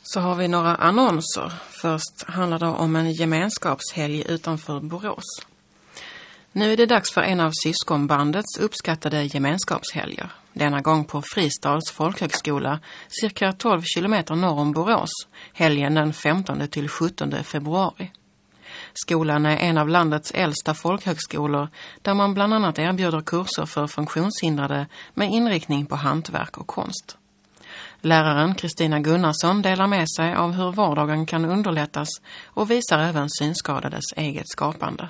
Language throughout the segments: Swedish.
Så har vi några annonser. Först handlar det om en gemenskapshelg utanför Borås. Nu är det dags för en av syskonbandets uppskattade gemenskapshelger. Denna gång på Fristads folkhögskola, cirka 12 kilometer norr om Borås, helgen den 15 till 17 februari. Skolan är en av landets äldsta folkhögskolor där man bland annat erbjuder kurser för funktionshindrade med inriktning på hantverk och konst. Läraren Kristina Gunnarsson delar med sig av hur vardagen kan underlättas och visar även synskadades eget skapande.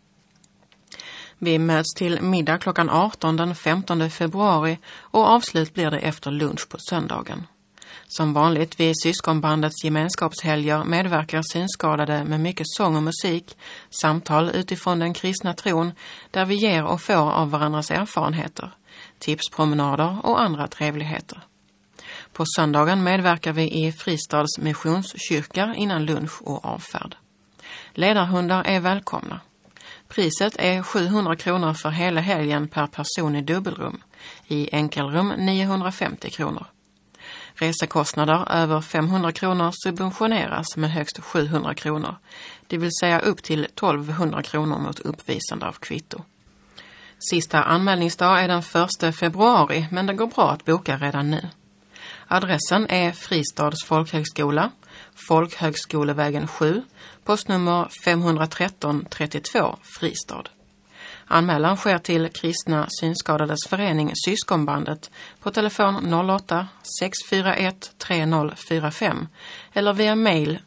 Vi möts till middag klockan 18 den 15 februari och avslut blir det efter lunch på söndagen. Som vanligt vid syskonbandets gemenskapshelger medverkar synskadade med mycket sång och musik, samtal utifrån den kristna tron där vi ger och får av varandras erfarenheter, tipspromenader och andra trevligheter. På söndagen medverkar vi i Fristads missionskyrka innan lunch och avfärd. Ledarhundar är välkomna. Priset är 700 kronor för hela helgen per person i dubbelrum. I enkelrum 950 kronor. Resekostnader över 500 kronor subventioneras med högst 700 kronor. Det vill säga upp till 1200 kronor mot uppvisande av kvitto. Sista anmälningsdag är den 1 februari men det går bra att boka redan nu. Adressen är Fristads folkhögskola, Folkhögskolevägen 7, postnummer 513 32 Fristad. Anmälan sker till Kristna synskadades förening Syskonbandet på telefon 08 641 3045 eller via mail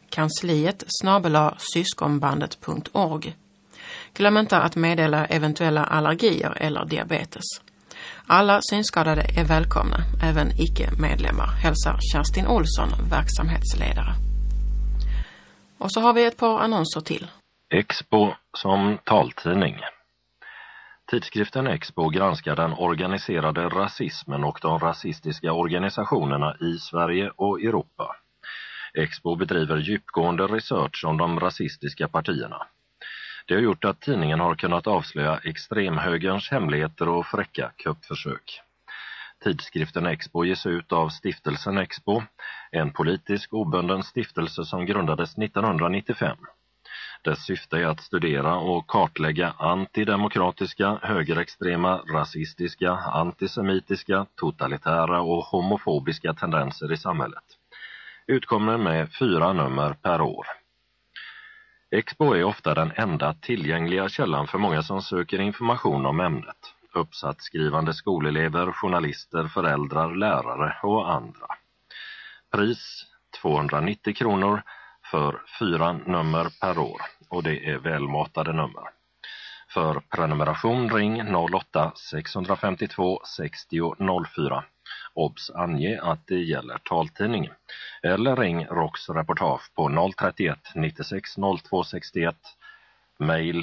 kansliet@syskonbandet.org. Glöm inte att meddela eventuella allergier eller diabetes. Alla synskadade är välkomna, även icke-medlemmar, hälsar Kerstin Olsson, verksamhetsledare. Och så har vi ett par annonser till. Expo som taltidning. Tidskriften Expo granskar den organiserade rasismen och de rasistiska organisationerna i Sverige och Europa. Expo bedriver djupgående research om de rasistiska partierna. Det har gjort att tidningen har kunnat avslöja extremhögerns hemligheter och fräcka kuppförsök. Tidskriften Expo ges ut av stiftelsen Expo, en politisk obunden stiftelse som grundades 1995. Dess syfte är att studera och kartlägga antidemokratiska, högerextrema, rasistiska, antisemitiska, totalitära och homofobiska tendenser i samhället. Utkommer med 4 nummer per år. Expo är ofta den enda tillgängliga källan för många som söker information om ämnet. Uppsatsskrivande skolelever, journalister, föräldrar, lärare och andra. Pris 290 kronor för 4 nummer per år och det är välmatade nummer. För prenumeration ring 08 652 60 04. Obs ange att det gäller taltidning. Eller ring ROKs reportage på 031 96 02 61. Mail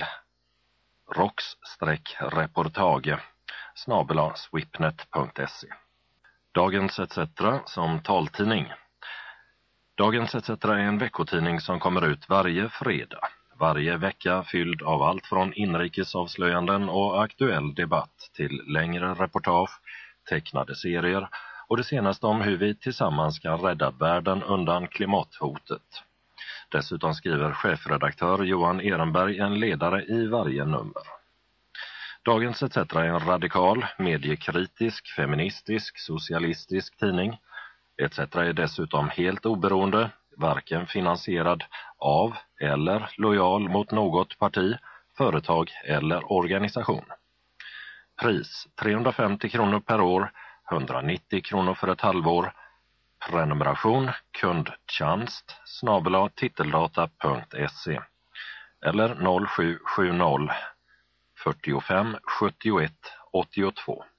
roks-reportage @swipnet.se. Dagens ETC som taltidning. Dagens ETC är en veckotidning som kommer ut varje fredag. Varje vecka fylld av allt från inrikesavslöjanden och aktuell debatt till längre reportage, tecknade serier och det senaste om hur vi tillsammans kan rädda världen undan klimathotet. Dessutom skriver chefredaktör Johan Ehrenberg en ledare i varje nummer. Dagens ETC är en radikal, mediekritisk, feministisk, socialistisk tidning. ETC är dessutom helt oberoende, varken finansierad av eller lojal mot något parti, företag eller organisation. Pris 350 kronor per år, 190 kronor för ett halvår. Prenumeration kundtjänst @titeldata.se eller 0770 45 71 82.